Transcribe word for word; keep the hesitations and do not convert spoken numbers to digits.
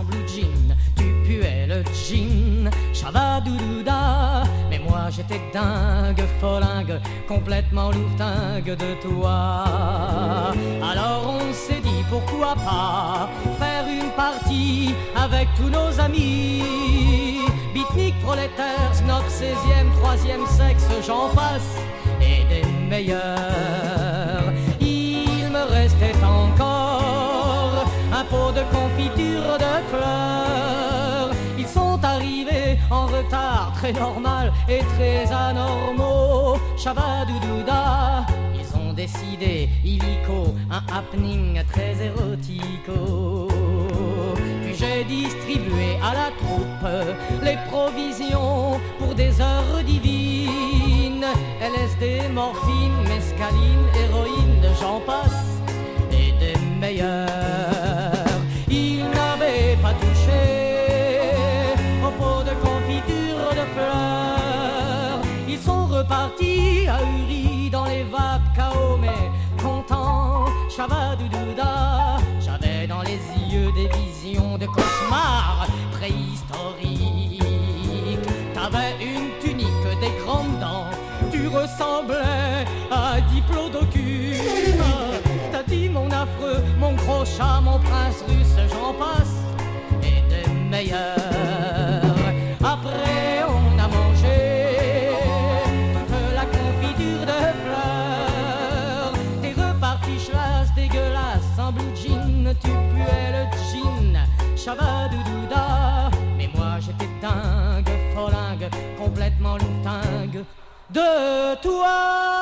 sans blue jean. Tu puais le jean, chavadoudouda. Mais moi j'étais dingue, folingue, complètement loutingue de toi. Alors on s'est dit pourquoi pas faire une partie avec tous nos amis. Beatnik, prolétaire, snob, seizième, troisième sexe, j'en passe, et des meilleurs. Il me restait encore un pot de confiture de fleurs. Ils sont arrivés en retard, très normal et très anormaux. Chavadoudouda, ils ont décidé, illico, un happening très érotico. Puis j'ai distribué à la troupe les provisions pour des heures divines. L S D, morphine, mescaline, héroïne, j'en passe, et des meilleurs. Ils n'avaient pas touché au pot de confiture de fleurs. Ils sont repartis ahuris dans les vapes K O, mais contents, chavadoudouda. J'avais dans les yeux des visions de cauchemars préhistoriques. T'avais une tunique, des grandes dents, tu ressemblais à un diplodocus. T'as dit mon affreux, mon gros chat, mon prince russe, j'en passe, et des meilleurs. Après on a mangé toute la confiture de fleurs. T'es reparti chlasse, dégueulasse, sans blue jean. Tu puais le jean, chavadoudouda. Mais moi j'étais dingue, folingue, complètement loutingue de toi.